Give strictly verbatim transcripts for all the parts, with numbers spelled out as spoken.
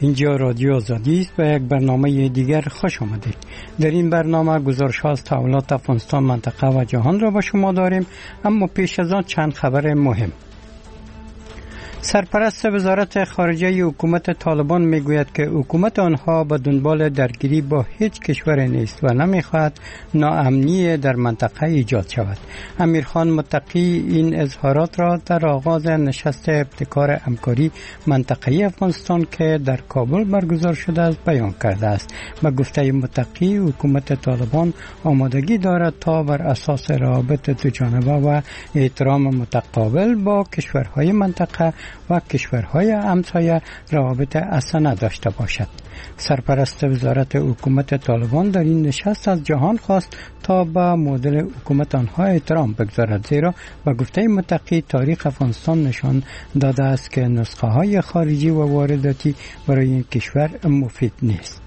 اینجا رادیو آزادی است و یک برنامه دیگر خوش آمدید. در این برنامه گزارش‌ها از تحولات افغانستان، منطقه و جهان را با شما داریم، اما پیش از آن چند خبر مهم. سرپرست وزارت خارجه حکومت طالبان میگوید که حکومت آنها به دنبال درگیری با هیچ کشور نیست و نمیخواهد ناامنی در منطقه ایجاد شود. امیرخان متقی این اظهارات را در آغاز نشست ابتکار همکاری منطقه‌ای افغانستان که در کابل برگزار شده است بیان کرده است. به گفته متقی، حکومت طالبان آمادگی دارد تا بر اساس روابط دوجانبه و احترام متقابل با کشورهای منطقه و کشورهای همسایه روابط حسنه داشته باشد. سرپرست وزارت حکومت طالبان در این نشست از جهان خواست تا به مدل حکومت آنها احترام بگذارد، زیرا به گفته متقی تاریخ افغانستان نشان داده است که نسخه های خارجی و وارداتی برای این کشور مفید نیست.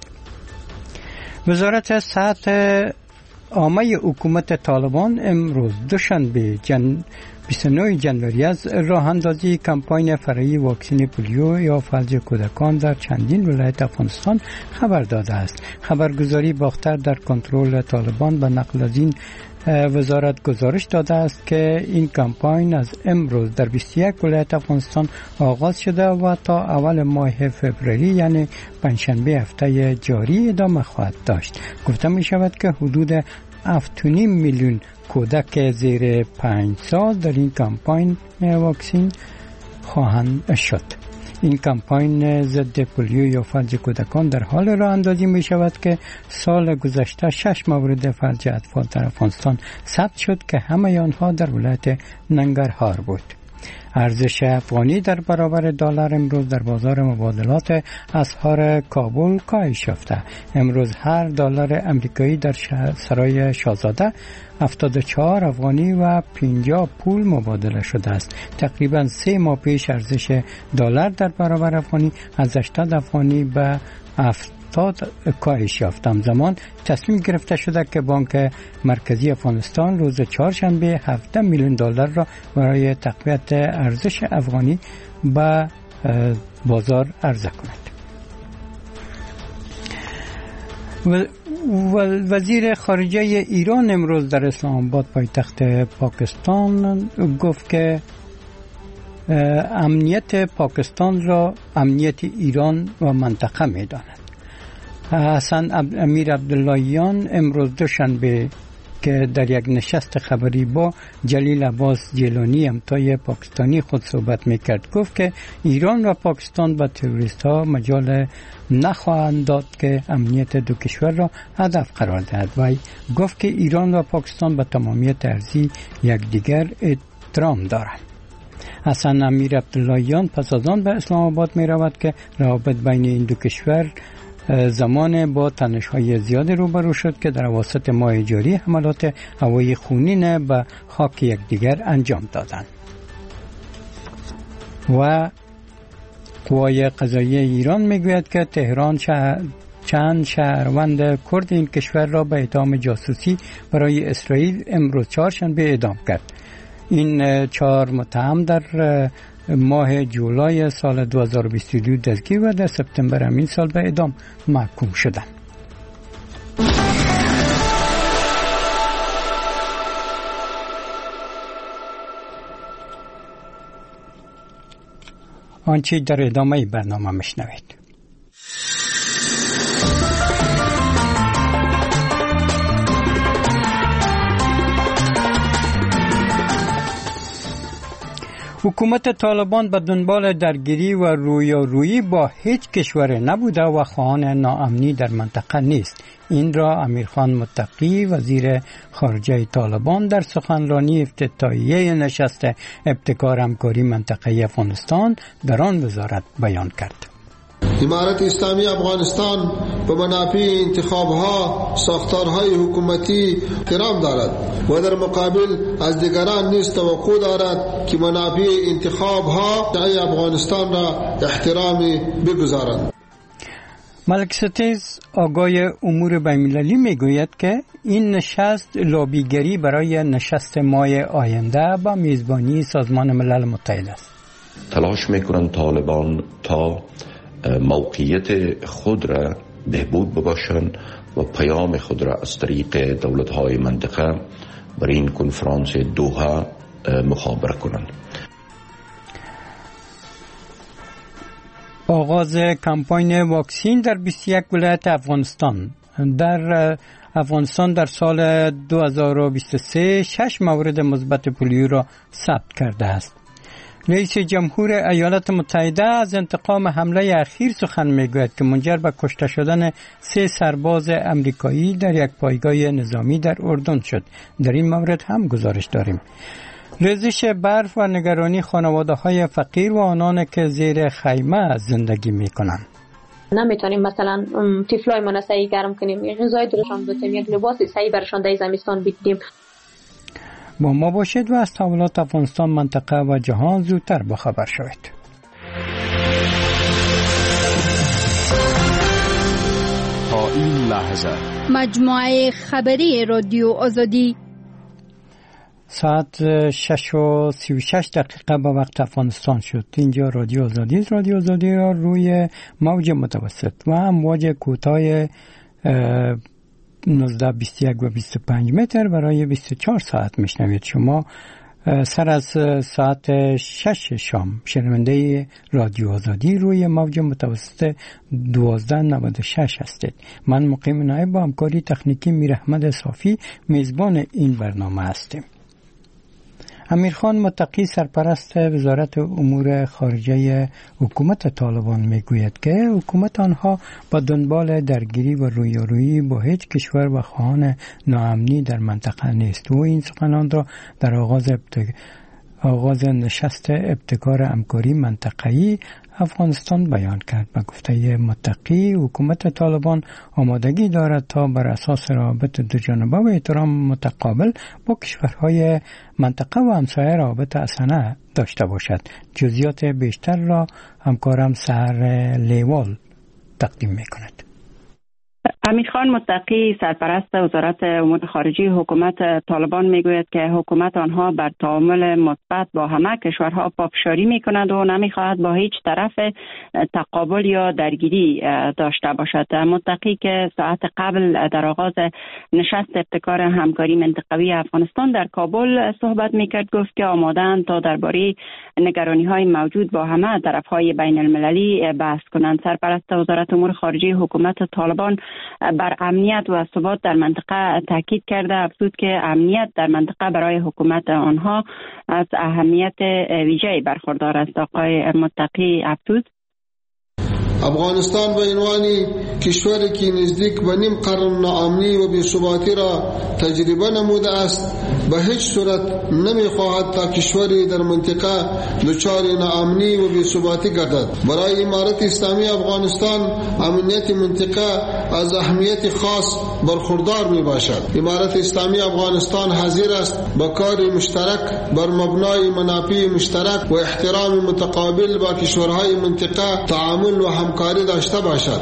وزارت صحت عامه حکومت طالبان امروز دوشنبه جن بیست و نه جنوری از راه اندازی کمپاین فرعی واکسن پولیو یا فلج کودکان در چندین ولایت افغانستان خبر داده است. خبرگزاری باختر در کنترل طالبان به نقل از این وزارت گزارش داده است که این کمپاین از امروز در بیست و یک ولایت افغانستان آغاز شده و تا اول ماه فوریه یعنی پنجشنبه هفته جاری ادامه خواهد داشت. گفته می شود که حدود هفت و نیم میلیون کودک زیر پنج سال در این کمپاین واکسن خواهند شد. این کمپاین ضد پولیو یا فلج کودکان در حال راه اندازی می شود که سال گذشته شش مورد فلج اطفال در افغانستان ثبت شد که همه آنها در ولایت ننگرهار بود. ارزش افغانی در برابر دلار امروز در بازار مبادلات اسعار کابل کاهش یافته. امروز هر دلار امریکایی در سرای شاهزاده هفتاد و چهار افغانی و پنجاه پول مبادله شده است. تقریبا سه ماه پیش ارزش دلار در برابر افغانی از هشتاد افغانی به هفتاد کاهش یافت. همزمان تصمیم گرفته شده که بانک مرکزی افغانستان روز چهارشنبه هفده میلیون دلار را برای تقویت ارزش افغانی به بازار عرضه کند. و وزیر خارجه ایران امروز در اسلام آباد پایتخت پاکستان گفت که امنیت پاکستان را امنیت ایران و منطقه می‌داند. حسن امیر عبداللهیان امروز دوشنبه که در یک نشست خبری با جلیل عباس جیلانی همتای پاکستانی خود صحبت میکرد گفت که ایران و پاکستان به تروریست ها مجال نخواهند داد که امنیت دو کشور را هدف قرار دهد و گفت که ایران و پاکستان به تمامیت ارضی یکدیگر احترام دارند. حسن امیر عبداللهیان پس از آن به اسلام آباد می رود که روابط بین این دو کشور زمان با تنش‌های زیاد روبرو شد که در اواسط ماه جاری حملات هوایی خونین به خاک یکدیگر انجام دادند. و قوای قضاییه ایران میگوید که تهران شهر چند شهروند کرد این کشور را به اتهام جاسوسی برای اسرائیل امروز چهارشنبه اعدام کرد. این چهار متهم در ماه جولای سال دو هزار و بیست و دو دستگیر و در سپتامبر همین سال به اعدام محکوم شدند. آنچه در ادامه برنامه میشنوید. حکومت طالبان به دنبال درگیری و رویارویی با هیچ کشور نبوده و خواهان ناامنی در منطقه نیست. این را امیرخان متقی وزیر خارجه طالبان در سخنرانی افتتاحیه نشست ابتکار همکاری منطقه‌ای افغانستان در آن وزارت بیان کرد. امارت اسلامی افغانستان به منافع انتخابها ساختارهای حکومتی احترام دارد و در مقابل از دیگران نیز توقع دارد که منافع انتخابها افغانستان را احترامی بگذارند. ملک ستیز آگای امور بین‌المللی میگوید که این نشست لابیگری برای نشست ماه آینده با میزبانی سازمان ملل متحد است. تلاش میکنند طالبان تا موقعیت خود را بهبود بباشند و پیام خود را از طریق دولت‌های منطقه برای این کنفرانس دوحه مخابره کنند. آغاز کمپاین واکسین در بیست و یک ولایت افغانستان. در افغانستان در سال دو هزار و بیست و سه شش مورد مثبت پولیو را ثبت کرده است. رئیس جمهور ایالات متحده از انتقام حمله اخیر سخن میگوید که منجر به کشته شدن سه سرباز امریکایی در یک پایگاه نظامی در اردن شد. در این مورد هم گزارش داریم. ریزش برف و نگرانی خانواده‌های فقیر و آنان که زیر خیمه زندگی می‌کنند. نمیتونیم مثلا طفلای ما صحیح گرم کنیم، یک غذای درشان بدیم، یک لباس صحیح برشان در زمستان بدیم. با ما باشید و از تحولات افغانستان، منطقه و جهان زودتر باخبر شوید. تا این لحظه مجموعه خبری رادیو آزادی ساعت شش و سی و شش دقیقه به وقت افغانستان شد. اینجا رادیو آزادی رادیو آزادی را روی موج متوسط و امواج کوتاه نوزده بیست و یک و بیست و پنج متر برای بیست و چهار ساعت میشنوید. شما سر از ساعت شش شام شنونده رادیو آزادی روی موج متوسط دوازده نود و شش هستید. من مقیم نایب با همکاری تکنیکی میر احمد صافی میزبان این برنامه هستیم. امیرخان متقی سرپرست وزارت امور خارجه حکومت طالبان میگوید که حکومت آنها با دنبال درگیری و رویارویی با هیچ کشور و خواهان ناامنی در منطقه نیست. و این سخنان را در آغاز ابتک... آغاز نشست ابتکار همکاری منطقه‌ای افغانستان بیان کرد. به گفته متقی حکومت طالبان آمادگی دارد تا بر اساس روابط دوجانبه و احترام متقابل با کشورهای منطقه و همسایه روابط حسنه داشته باشد. جزئیات بیشتر را همکارم سحر لیوال تقدیم می‌کند. امیرخان متقی سرپرست وزارت امور خارجه حکومت طالبان میگوید که حکومت آنها بر تعامل مثبت با همه کشورها پافشاری میکند و نمیخواهد با هیچ طرف تقابل یا درگیری داشته باشد. متقی که ساعت قبل در آغاز نشست ابتکار همکاری منطقوی افغانستان در کابل صحبت میکرد گفت که آماده‌اند تا درباره نگرانی‌های موجود با همه طرف‌های بین المللی بحث کنند. سرپرست وزارت امور خارجه حکومت طالبان بر امنیت و ثبات در منطقه تاکید کرده، افزود که امنیت در منطقه برای حکومت آنها از اهمیت ویژه‌ای برخوردار است. آقای متقی افزود افغانستان به عنوان کشوری که نزدیک به نیم قرن ناامنی و بی‌ثباتی را تجربه نموده است به هیچ صورت نمی‌خواهد تا کشوری در منطقه دچار ناامنی و بی‌ثباتی گردد. برای امارت اسلامی افغانستان امنیت منطقه از اهمیت خاص برخوردار میباشد. امارت اسلامی افغانستان حاضر است با کار مشترک بر مبنای منافع مشترک و احترام متقابل با کشورهای منطقه تعامل و همکاری داشته باشد.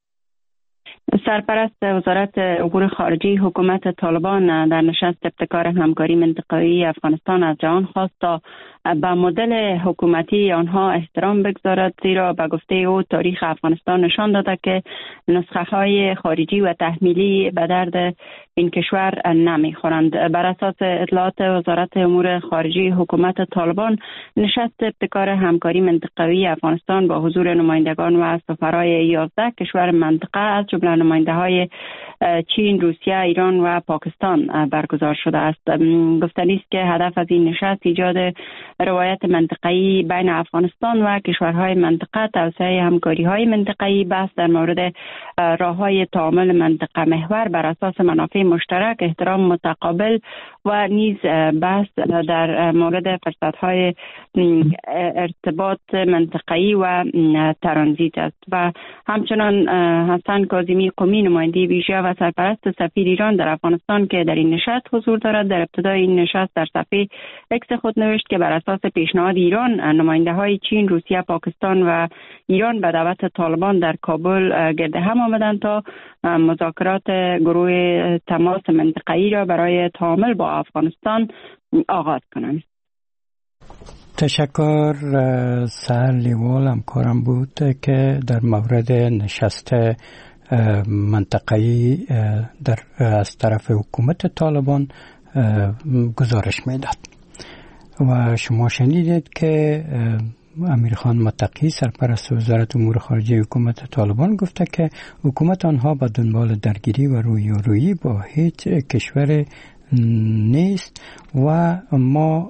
سرپرست وزارت امور خارجه حکومت طالبان در نشست ابتکار همکاری منطقه‌ای افغانستان از جهان خواست تا به مدل حکومتی آنها احترام بگذارد، زیرا به گفته او تاریخ افغانستان نشان داده که نسخه‌های خارجی و تحمیلی به درد این کشور نمیخورند. بر اساس اطلاعات وزارت امور خارجه حکومت طالبان، نشست ابتکار همکاری منطقه‌ای افغانستان با حضور نمایندگان و سفرای یازده کشور منطقه از جمله نماینده‌های چین، روسیه، ایران و پاکستان برگزار شده است. گفتنی است که هدف از این نشست ایجاد روایت منطقه‌ای بین افغانستان و کشورهای منطقه، توسعه همکاری‌های منطقه‌ای، بحث در مورد راه‌های تعامل منطقه محور بر اساس منافع مشترک، احترام متقابل و نیز بحث در مورد فرصت‌های ارتباط منطقه‌ای و ترانزیت است. و همچنان حسن کاظمی قمی، نماینده ویژه و سرپرست سفیر ایران در افغانستان که در این نشست حضور دارد، در ابتدای این نشست در صفحه اکس خود نوشت که بر اساس پیشنهاد ایران، نماینده‌های چین، روسیه، پاکستان و ایران به دعوت طالبان در کابل گرد هم آمدند تا مذاکرات گروه تماس منطقه‌ای را برای تعامل با افغانستان آغاز کنند. تشکر. سر لیوال همکارم بود که در مورد نشست منطقه‌ای در از طرف حکومت طالبان گزارش میداد و شما شنیدید که امیرخان متقی سرپرست وزارت امور خارجه حکومت طالبان گفته که حکومت آنها به دنبال درگیری و رویارویی با هیچ کشور نیست و ما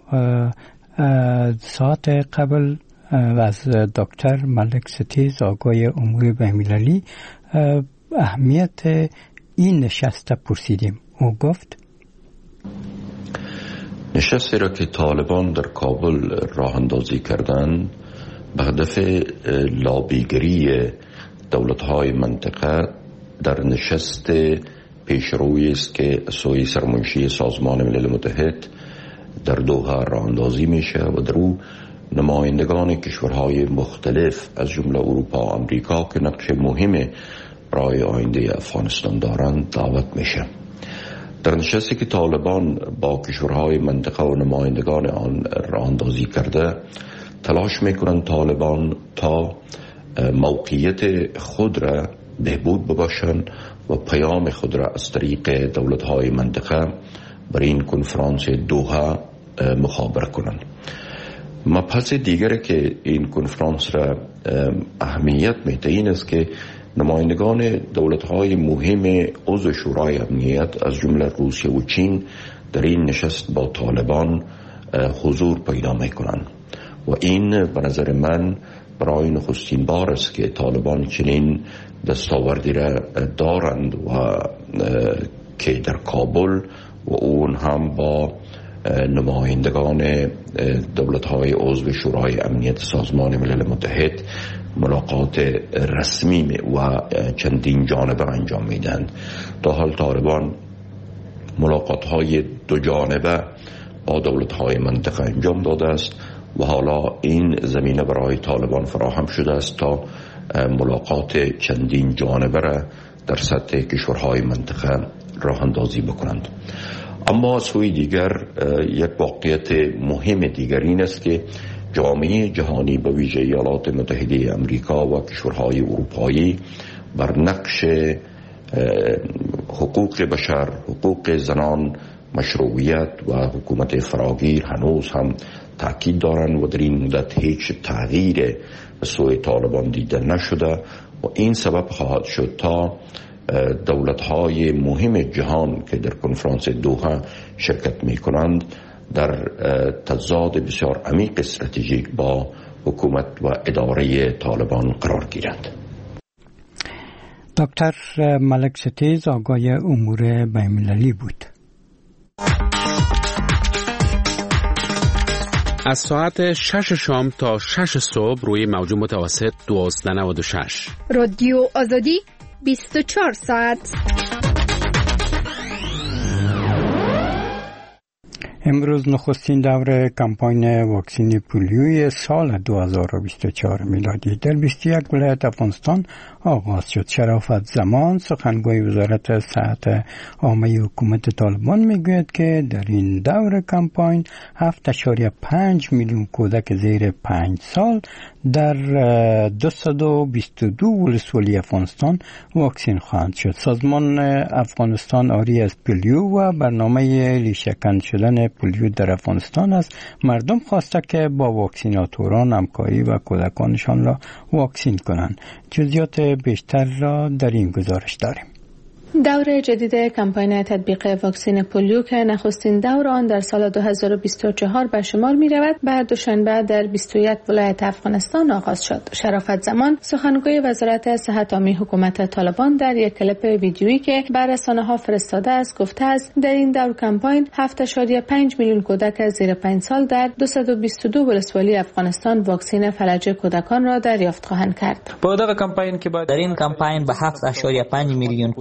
ساعت قبل از دکتر ملک ستیز آگاه امور بین‌المللی اهمیت این نشست پرسیدیم. او گفت نشستی را که طالبان در کابل راه اندازی کردند به هدف لابیگری دولت‌های منطقه در نشست پیشروی است که سوی سرمنشی سازمان ملل متحد در دوحه راه اندازی میشه و در او نمایندگان کشورهای مختلف از جمله اروپا و آمریکا که نقش مهم برای آینده افغانستان دارند دعوت میشه. در نشستی که طالبان با کشورهای منطقه و نمایندگان آن راه اندازی کرده تلاش میکنند طالبان تا موقعیت خود را بهبود ببخشند و پیام خود را از طریق دولت‌های منطقه بر این کنفرانس دوحه مخابره کنند. مبحث دیگری که این کنفرانس را اهمیت میده این است که نمایندگان دولت‌های مهم عضو شورای امنیت از جمله روسیه و چین در این نشست با طالبان حضور پیدا میکنند و این به نظر من برای نخستین بار است که طالبان چنین دستاوردی را دارند و که در کابل و اون هم با نمایندگان دولت‌های عضو شورای امنیت سازمان ملل متحد ملاقات رسمی و چندین جانبه انجام میدن. تا حال طالبان ملاقات‌های دو جانبه با دولت‌های منطقه انجام داده است و حالا این زمینه برای طالبان فراهم شده است تا ملاقات چندین جانبه را در سطح کشورهای منطقه راه اندازی بکنند. اما سوی دیگر یک واقعیت مهم دیگر این است که جامعه جهانی به ویژه ایالات متحده امریکا و کشورهای اروپایی بر نقش حقوق بشر، حقوق زنان، مشروعیت و حکومت فراگیر هنوز هم تاکید دارند و در این مدت هیچ تغییر به سوی طالبان دیده نشده و این سبب خواهد شد تا دولت‌های مهم جهان که در کنفرانس دوحه شرکت می‌کنند در تضاد بسیار عمیق استراتژیک با حکومت و اداره طالبان قرار گیرند. دکتر ملک ستیز آگاه امور بین‌المللی بود. از ساعت شش شام تا شش صبح روی موج متوسط دوازده و نود و شش رادیو آزادی بیست و چهار ساعت. امروز نخستین دور کمپاین واکسین پولیوی سال دو هزار و بیست و چهار میلادی در بیست و یک ولایت افغانستان آغاز شد. شرافت زمان سخنگوی وزارت صحت عامه حکومت طالبان میگوید که در این دور کمپاین هفت ممیز پنج میلیون کودک زیر پنج سال در دویست و بیست و دو ولسوالی افغانستان واکسین خواهند شد. سازمان افغانستان آری از پولیو و برنامه ریشه‌کن شدن پولیو در افغانستان از مردم خواسته که با واکسیناتوران همکاری و کودکانشان را واکسین کنند. جزئیات بیشتر را در این گزارش داریم. دور جدید کمپاین تطبیق واکسن پولیو که نخستین دور آن در سال دو هزار و بیست و چهار به شمار می رود بر دوشنبه در بیست و یک ولایت افغانستان آغاز شد. شرافت زمان سخنگوی وزارت صحت عامه حکومت طالبان در یک کلیپ ویدیویی که بر رسانه‌ها فرستاده است گفته است در این دور کمپاین هفت ممیز پنج میلیون کودک زیر پنج سال در دویست و بیست و دو ولسوالی افغانستان واکسن فلج کودکان را دریافت خواهند کرد. در این کمپاین به هفت ممیز پنج میلیون کودک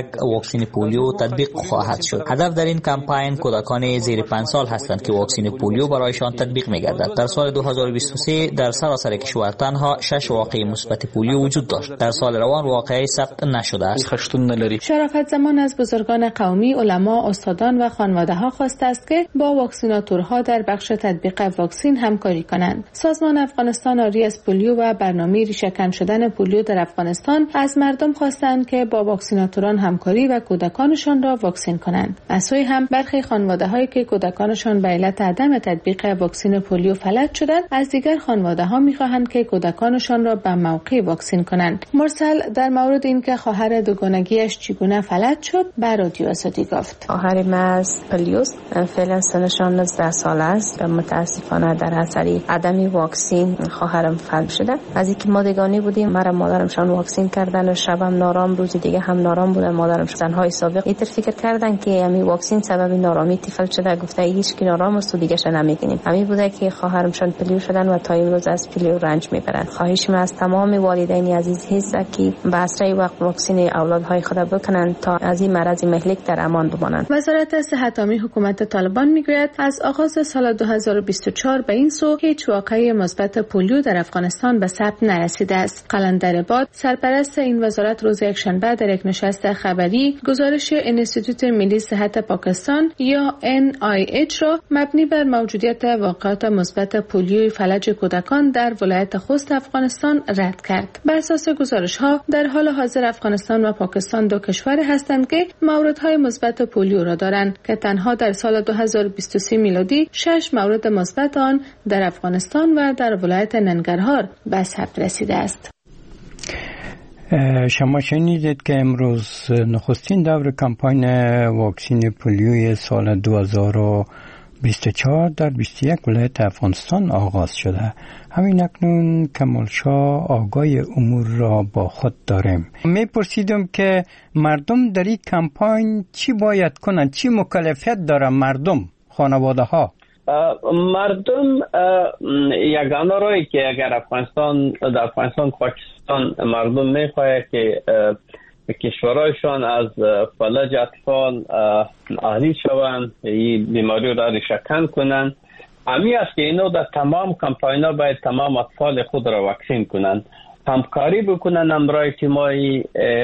واکسن پولیو تطبیق خواهد شد. هدف در این کمپین کودکان زیر پنج سال هستند که واکسن پولیو برایشان تطبیق می‌گردد. در سال دو هزار و بیست و سه در سراسر کشور تنها شش واقعه مثبت پولیو وجود داشت. در سال روان واقعه ثبت نشده است. شرافت زمان از بزرگان قومی، علما، استادان و خانواده‌ها خواسته است که با واکسیناتورها در بخش تطبیق واکسن همکاری کنند. سازمان افغانستان آری از پولیو و برنامه ریشه‌کن شدن پولیو در افغانستان از مردم خواستند که با واکسیناتوران همکاری و کودکانشان را واکسن کنند. از سوی هم برخی خانواده‌هایی که کودکانشان به علت عدم تطبیق واکسن پولیو فلج شدند، از دیگر خانواده‌ها می‌خواهند که کودکانشان را به موقع واکسن کنند. مرسل در مورد اینکه خواهر دوگانگیش چگونه فلج شد به رادیو آزادی گفت: خواهر من از پلیوس فعلا سنشان نوزده سال است. متاسفانه در اثر عدم واکسن خواهرم فلج شده. از اینکه ما دیگانی بودیم، مرا مادرمشان واکسن کردن و شبم نارام، روز دیگه هم نارام بودن. مادرم زنهای سابق اینطور فکر کردن که همین واکسن سبب نارامی طفل شده. گفته هیچ کی نارام است و دیگه شن نمیگینیم. همین بوده که خواهرمشان پلیو شدن و تا امروز از پلیو رنج میبرن. خواهش من از تمام والدین عزیز هست که به اسرع وقت واکسن اولادهای خود بکنن تا از این مرض مهلک در امان بمانند. وزارت صحت عامه حکومت طالبان میگوید از آغاز سال دو هزار و بیست و چهار به این سو هیچ واقعه مثبت پولیو در افغانستان به ثبت نرسیده است. قلندر باد سرپرست این وزارت روز یکشنبه در یک نشست خبری گزارش انستیتوت ملی صحت پاکستان یا ان آی اچ را مبنی بر موجودیت واقعات مثبت پولیوی فلج کودکان در ولایت خوست افغانستان رد کرد. بر اساس گزارش‌ها در حال حاضر افغانستان و پاکستان دو کشور هستند که موردهای مثبت پولیو را دارند که تنها در سال دو هزار و بیست و سه میلادی شش مورد مثبت آن در افغانستان و در ولایت ننگرهار به ثبت رسیده است. شما شنیدید که امروز نخستین دور کمپاین واکسن پولیوی سال دو هزار و بیست و چهار در بیست و یک ولایت افغانستان آغاز شده. همین اکنون کمال شاه آگای امور را با خود داریم. می پرسیدم که مردم در این کمپاین چی باید کنند، چی مکلفیت داره مردم، خانواده ها؟ مردم یگانه رایی که اگر افغانستان در افغانستان پاکستان مردم میخواه که کشورهایشان از فلج اطفال آری شوند، این بیماری را ریشه‌کن کنند، امی است که اینو در تمام کمپاینا باید تمام اطفال خود را واکسین کنند، همکاری بکنند امرای اجتماعی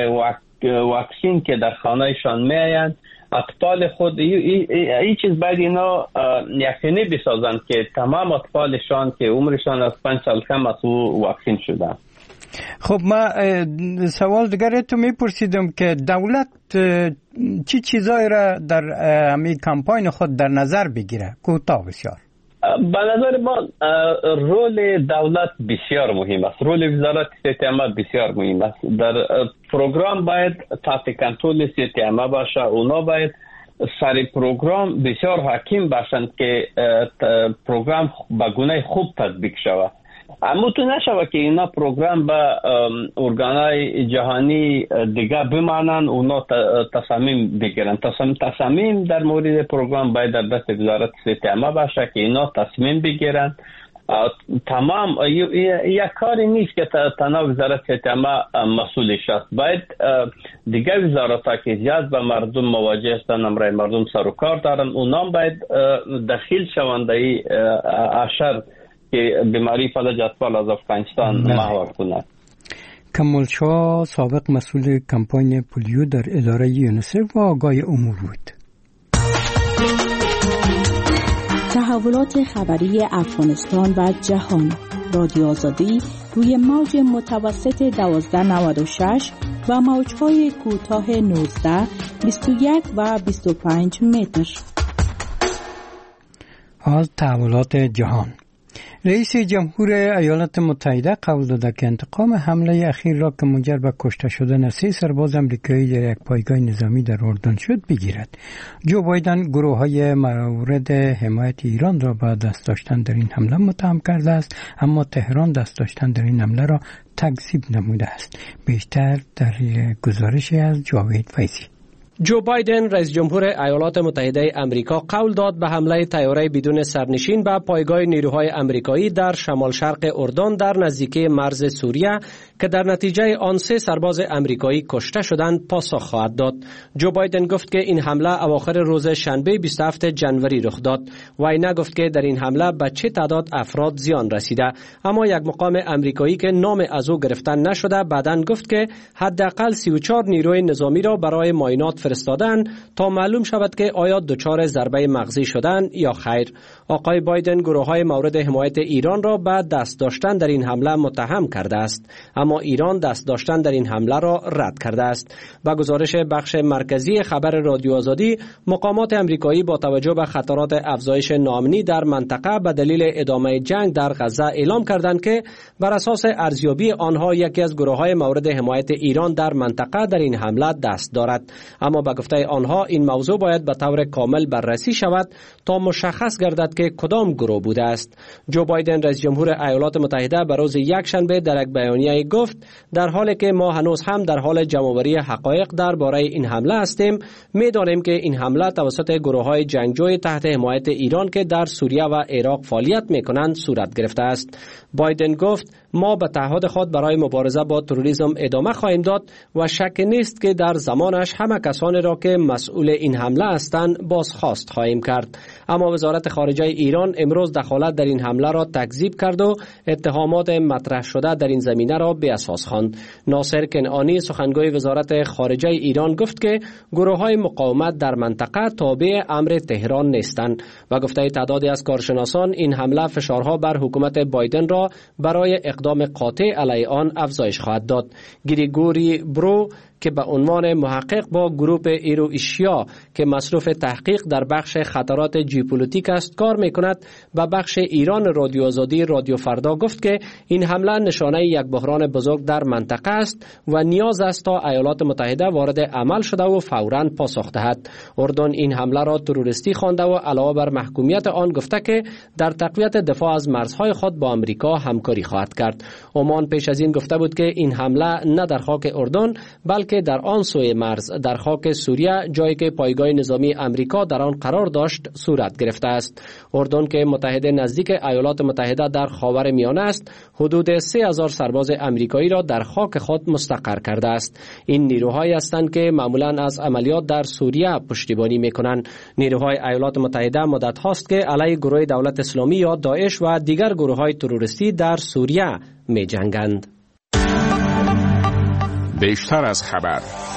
واکسین که در خانهشان میآیند اطفال خود این چیز باید اینا یقینی بسازند که تمام اطفالشان که عمرشان از پنج سال کم است واکسین شدند. خب ما سوال دیگر تو میپرسیدم که دولت چی چیزایی را در همین کمپاین خود در نظر بگیره؟ کوتاه بسیار. به نظر ما رول دولت بسیار مهم است، رول وزارت صحت عامه بسیار مهم است. در پروگرام باید تحت کنترل صحت عامه باشه، اونا باید سر پروگرام بسیار حکیم باشند که پروگرام به گونه خوب تطبیق شود. اما تو نشود که اینا پروگرام به ارگانهای جهانی دیگه بمانند، اونا تصمیم بگیرن. تصمیم در مورد پروگرام باید در دست وزارت صحت عامه باشه که اینا تصمیم بگیرن. تمام یک کاری نیست که تنها وزارت صحت عامه مسئولش است. باید دیگه وزارت‌ها که زیاد به مردم مواجه هستند، امرای مردم سر و کار دارن، اونا باید دخیل شوند در این اشر که بیماری فلج اطفال از افغانستان مهار کند. کمال شاه سابق مسئول کمپاین پولیو در اداره یونیسف و آگاه امور بود. تحولات خبری افغانستان و جهان، رادیو آزادی روی موج متوسط دوازده نود و شش و موج‌های کوتاه نوزده، بیست و یک و بیست و پنج متر. از تحولات جهان، رئیس جمهور ایالات متحده قول داده که انتقام حمله اخیر را که منجر به کشته شدن سه سرباز امریکایی در یک پایگاه نظامی در اردن شد بگیرد. جو بایدن گروه های مورد حمایت ایران را به دست داشتن در این حمله متهم کرده است، اما تهران دست داشتن در این حمله را تکذیب نموده است. بیشتر در گزارشی از جاوید فیضی. جو بایدن رئیس جمهور ایالات متحده امریکا قول داد به حمله طیاره بدون سرنشین به پایگاه نیروهای امریکایی در شمال شرق اردن در نزدیکی مرز سوریه که در نتیجه آن سه سرباز امریکایی کشته شدند پاسخ خواهد داد. جو بایدن گفت که این حمله اواخر روز شنبه بیست و هفتم جنوری رخ داد. وی نگفت که در این حمله به چه تعداد افراد زیان رسیده، اما یک مقام امریکایی که نام از او گرفته نشده بعداً گفت که حداقل سی و چهار نیروی نظامی را برای معاینات فرستادن تا معلوم شود که آیا دچار ضربه مغزی شدن یا خیر. آقای بایدن گروه‌های مورد حمایت ایران را به دست داشتن در این حمله متهم کرده است، اما ایران دست داشتن در این حمله را رد کرده است. با گزارش بخش مرکزی خبر رادیو آزادی، مقامات امریکایی با توجه به خطرات افزایش ناامنی در منطقه به دلیل ادامه جنگ در غزه اعلام کردند که بر اساس ارزیابی آنها یکی از گروه‌های مورد حمایت ایران در منطقه در این حمله دست دارد، اما با گفته آنها این موضوع باید به طور کامل بررسی شود تا مشخص گردد که کدام گروه بوده است. جو بایدن رئیس جمهور ایالات متحده به روز یکشنبه در یک بیانیه گفت در حالی که ما هنوز هم در حال جمع‌آوری حقایق درباره این حمله هستیم، می‌دانیم که این حمله توسط گروه‌های جنگجوی تحت حمایت ایران که در سوریه و عراق فعالیت می‌کنند صورت گرفته است. بایدن گفت ما به تعهد خود برای مبارزه با تروریسم ادامه خواهیم داد و شک نیست که در زمانش همه کسانی را که مسئول این حمله هستند بازخواست خواهیم کرد. اما وزارت خارجه ایران امروز دخالت در این حمله را تکذیب کرد و اتهامات مطرح شده در این زمینه را بی اساس خواند. ناصر کنعانی سخنگوی وزارت خارجه ایران گفت که گروه‌های مقاومت در منطقه تابع امر تهران نیستند و گفته تعدادی از کارشناسان این حمله فشارها بر حکومت بایدن را برای اقدام قاطع علیه آن افزایش خواهد داد. گریگوری برو که به عنوان محقق با گروه ایرو ایشیا که مصروف تحقیق در بخش خطرات ژئوپلیتیک است کار میکند، به بخش ایران رادیو آزادی رادیو فردا گفت که این حمله نشانه یک بحران بزرگ در منطقه است و نیاز است تا ایالات متحده وارد عمل شده و فوراً پاسخ دهد. اردن این حمله را تروریستی خوانده و علاوه بر محکومیت آن گفته که در تقویت دفاع از مرزهای خود با آمریکا همکاری خواهد کرد. عمان پیش از این گفته بود که این حمله نه در خاک اردن بلکه در آن سوی مرز در خاک سوریه، جایی که پایگاه نظامی امریکا در آن قرار داشت، صورت گرفته است. اردن که متحد نزدیک ایالات متحده در خاور میانه است، حدود سه هزار سرباز امریکایی را در خاک خود مستقر کرده است. این نیروهایی هستند که معمولاً از عملیات در سوریه پشتیبانی میکنند. نیروهای ایالات متحده مدت هاست که علیه گروه دولت اسلامی یا داعش و دیگر گروه‌های تروریستی در سوریه می جنگند. بیشتر از خبر.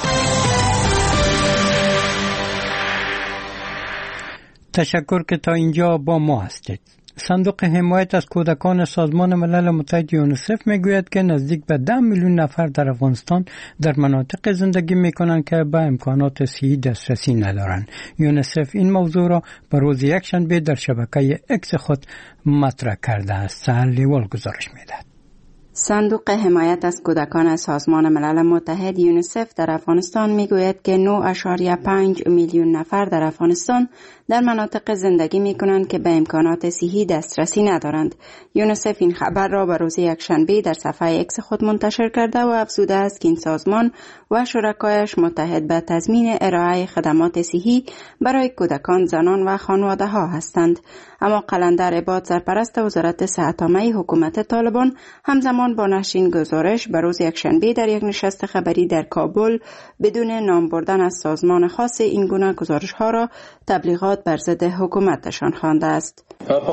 تشکر که تا اینجا با ما هستید. صندوق حمایت از کودکان سازمان ملل متحد یونیسف میگوید که نزدیک به ده میلیون نفر در افغانستان در مناطق زندگی میکنند که به امکانات صحی دسترسی ندارند. یونیسف این موضوع را به روز یکشنبه در شبکه اکس خود مطرح کرده است. سهر لیوال گزارش میدهد. صندوق حمایت از کودکان سازمان ملل متحد یونیسف در افغانستان میگوید که نه ممیز پنج میلیون نفر در افغانستان در مناطق زندگی میکنند که به امکانات صحی دسترسی ندارند. یونیسف این خبر را به روز یکشنبه در صفحه اکس خود منتشر کرده و افزوده است که این سازمان و شرکایش متحد به تضمین ارائه خدمات صحی برای کودکان، زنان و خانواده ها هستند. اما قلندر عباد، سرپرست وزارت صحت عامه حکومت طالبان، همزمان با نشر این گزارش به روز یکشنبه در یک نشست خبری در کابل بدون نام بردن از سازمان خاص این گونه گزارش ها را تبلیغات بر ضد حکومتشان خوانده است.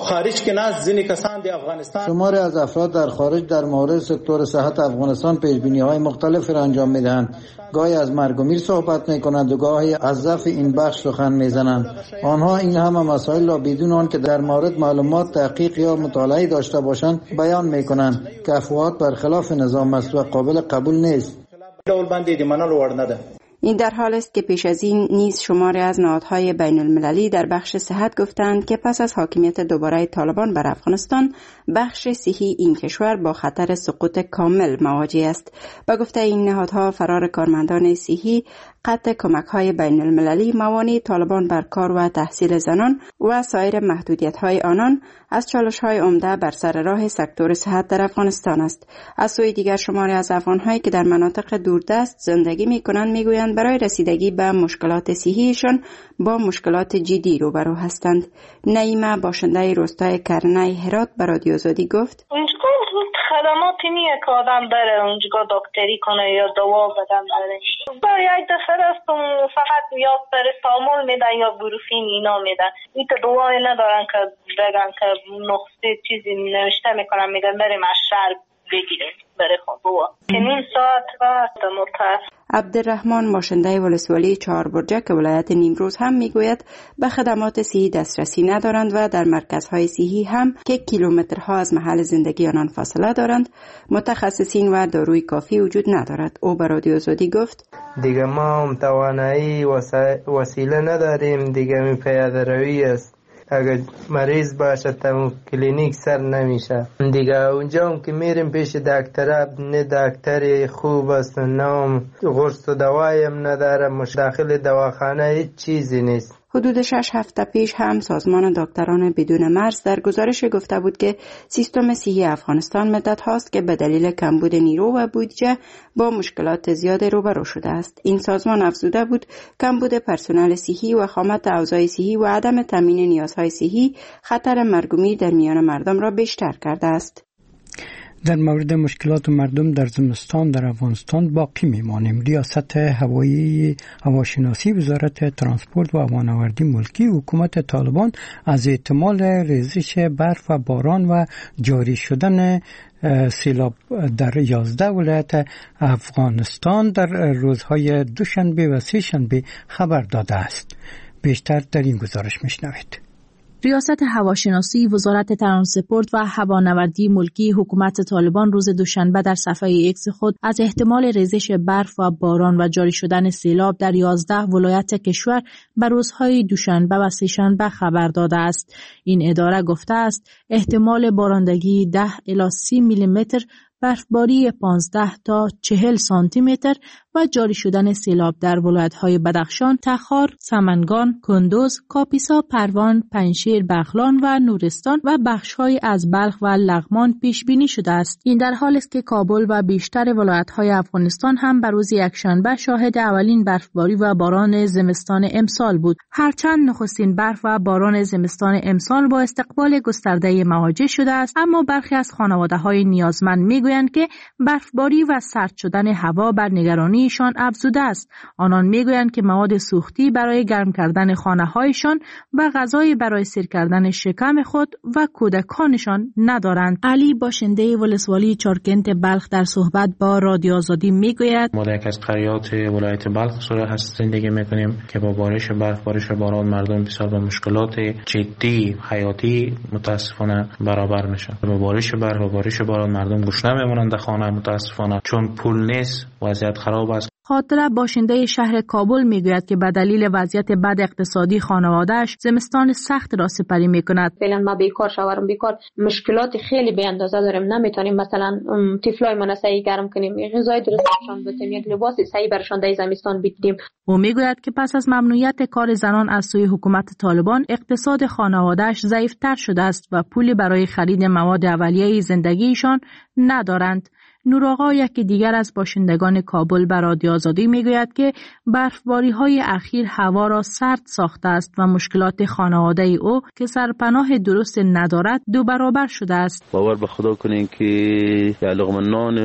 شماری از افراد در خارج در مورد سکتور صحت افغانستان پیش‌بینی‌های مختلفی را انجام می‌دهند. گاهی از مرگ و میر صحبت می‌کنند و گاهی از ضعف این بخش سخن می‌زنند. آنها این همه مسائل را بدون آنکه در مورد معلومات تحقیق یا مطالعه داشته باشند بیان می‌کنند که افواهات برخلاف نظام است و قابل قبول نیست. این در حال است که پیش از این نیز شماری از نهادهای بین المللی در بخش صحت گفتند که پس از حاکمیت دوباره طالبان بر افغانستان، بخش صحی این کشور با خطر سقوط کامل مواجه است. با گفته این نهادها، فرار کارمندان صحی قطع کمک های بین المللی، موانع طالبان بر کار و تحصیل زنان و سایر محدودیت های آنان از چالش های عمده بر سر راه سکتور صحت در افغانستان است. از سوی دیگر شماری از افغان هایی که در مناطق دوردست زندگی می کنند می گویند برای رسیدگی به مشکلات صحیشان با مشکلات جدی روبرو هستند. نعیمه باشنده روستای کرنای هرات به رادیو آزادی گفت: خدماتی نیه که آدم بره اونجا دکتری کنه یا دوا بدن بره. با یک دفعه است فقط یا پرستامول میدن یا بروفین اینا میدن. این که دوایی ندارن که بگن که نقصه چیزی نوشته میکنن، میگن بریم از شهر بگیریم بره خود دوا که نیم ساعت وقت متاسف. عبدالرحمن باشنده ولسوالی چهار برجک ولایت نیمروز هم میگوید به خدمات صحی دسترسی ندارند و در مرکزهای صحی هم که کیلومترها از محل زندگی آنان فاصله دارند متخصصین و داروی کافی وجود ندارد. او به رادیو آزادی گفت: دیگه ما هم توانایی وسیله نداریم، دیگه می پیاده روی است. اگر مریض باشه تا کلینیک سر نمیشه دیگه. اونجا هم که میریم پیش دکتر، نه دکتر خوب است، نه قرص و دوائی هم نداره، مش داخل دواخانه هیچ چیزی نیست. حدود شش هفته پیش هم سازمان دکتران بدون مرز در گزارش گفته بود که سیستم صحی افغانستان مدت هاست که به دلیل کمبود نیرو و بودجه با مشکلات زیاد روبرو شده است. این سازمان افزوده بود کمبود پرسنل صحی و خامت اوضاع صحی و عدم تامین نیازهای صحی خطر مرگ و میر در میان مردم را بیشتر کرده است. در مورد مشکلات مردم در زمستان در افغانستان باقی میمانیم. ریاست هوایی هواشناسی وزارت ترانسپورت و هوانوردی ملکی حکومت طالبان از احتمال ریزش برف و باران و جاری شدن سیلاب در یازده ولایت افغانستان در روزهای دوشنبه و سه شنبه خبر داده است. بیشتر در این گزارش میشنوید. ریاست هواشناسی وزارت ترانسپورت و هوانوردی ملکی حکومت طالبان روز دوشنبه در صفحه ایکس خود از احتمال ریزش برف و باران و جاری شدن سیلاب در یازده ولایت کشور بر روزهای دوشنبه و سه‌شنبه خبر داده است. این اداره گفته است احتمال بارندگی ده الی سی میلی متر، برفباری پانزده تا چهل سانتی متر و جاری شدن سیلاب در ولایت‌های بدخشان، تخار، سمنگان، کندوز، کاپیسا، پروان، پنجشیر، بغلان و نورستان و بخش‌های از بلخ و لغمان پیش بینی شده است. این در حالی است که کابل و بیشتر ولایت‌های افغانستان هم بر روز یکشنبه شاهد اولین برفباری و باران زمستان امسال بود. هرچند نخستین برف و باران زمستان امسال با استقبال گسترده مواجه شده است، اما برخی از خانواده‌های نیازمند می‌گویند که برفباری و سرد شدن هوا بر نگرانی ایشان افزوده است. آنان میگویند که مواد سوختی برای گرم کردن خانه‌هایشان و غذای برای سیر کردن شکم خود و کودکانشان ندارند. علی باشنده ولسوالی چارکنت بلخ در صحبت با رادیو آزادی میگوید: ما در یک از قریات ولایت بلخ سوره هست زندگی میکنیم که با بارش برف بارش باران مردم بسیار با مشکلات جدی حیاتی متاسفانه برابر میشن. با بارش برف و بارش باران مردم گوش نمیمونند در خانه متاسفانه، چون پول نیست، وضعیت خراب است. خاطره باشنده شهر کابل میگوید که به دلیل وضعیت بد اقتصادی خانواده‌اش زمستان سخت را سپری میکند. فعلا ما بیکار شوهرم بیکار، مشکلات خیلی به اندازه داریم، نمیتونیم مثلا طفلای من صحیح گرم کنیم، غذای درستشان بدیم، یک لباس صحیح برشان در زمستان بدیم. او میگوید که پس از ممنوعیت کار زنان از سوی حکومت طالبان اقتصاد خانواده‌اش ضعیف‌تر شده است و پولی برای خرید مواد اولیه زندگیشان ندارند. نورآقا یکی دیگر از باشندگان کابل به رادیو آزادی میگوید که برفباری‌های اخیر هوا را سرد ساخته است و مشکلات خانواده او که سرپناه درست ندارد دو برابر شده است. باور به خدا کنین که لقمه نان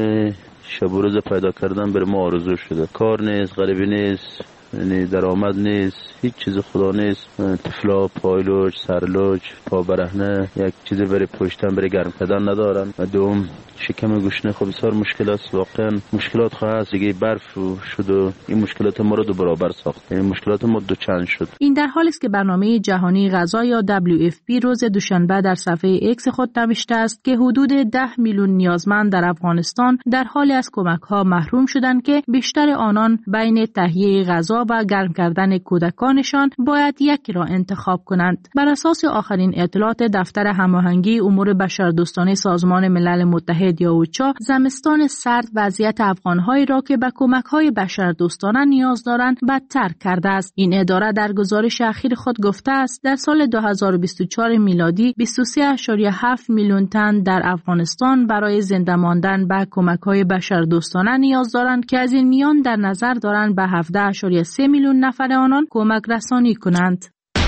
شب و روز پیدا کردن بر ما آرزو شده. کار نیست، غریبی نیست، یعنی درآمد نیست، هیچ چیز خدا نیست. طفلا پایلوچ، سرلوچ، پا برهنه، یک چیزی برای پشتن برای گرم کردن ندارن. و دوم شکم گوشنه خب بسیار مشکل است. واقعا مشکلات خواهد دیگه برف شد و این مشکلات ما رو دو برابر ساخت، یعنی مشکلات ما دو چند شد. این در حالی است که برنامه جهانی غذا یا دبلیو اف پی روز دوشنبه در صفحه ایکس خود نوشته است که حدود ده میلیون نیازمند در افغانستان در حال از کمک‌ها محروم شدند که بیشتر آنان بین تهیه غذا غذا و گرم کردن کودکانشان باید یکی را انتخاب کنند. بر اساس آخرین اطلاعات دفتر هماهنگی امور بشردوستانه سازمان ملل متحد یا اوچا، زمستان سرد وضعیت افغان‌هایی را که به کمک‌های بشردوستانه نیاز دارند بدتر کرده است. این اداره در گزارش اخیر خود گفته است در سال دو هزار و بیست و چهار میلادی بیست و سه ممیز هفت میلیون تن در افغانستان برای زنده ماندن به کمک‌های بشردوستانه نیاز دارند که از این میان در نظر دارند به هفده ممیز سه میلیون نفر آنان کمک رسانی کنند.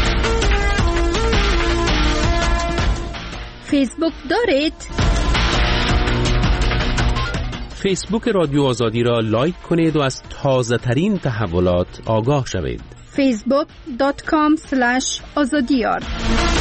فیسبوک دارید؟ فیسبوک رادیو آزادی را لایک کنید و از تازه ترین تحولات آگاه شوید. فیسبوک دات کام اسلش آزادیار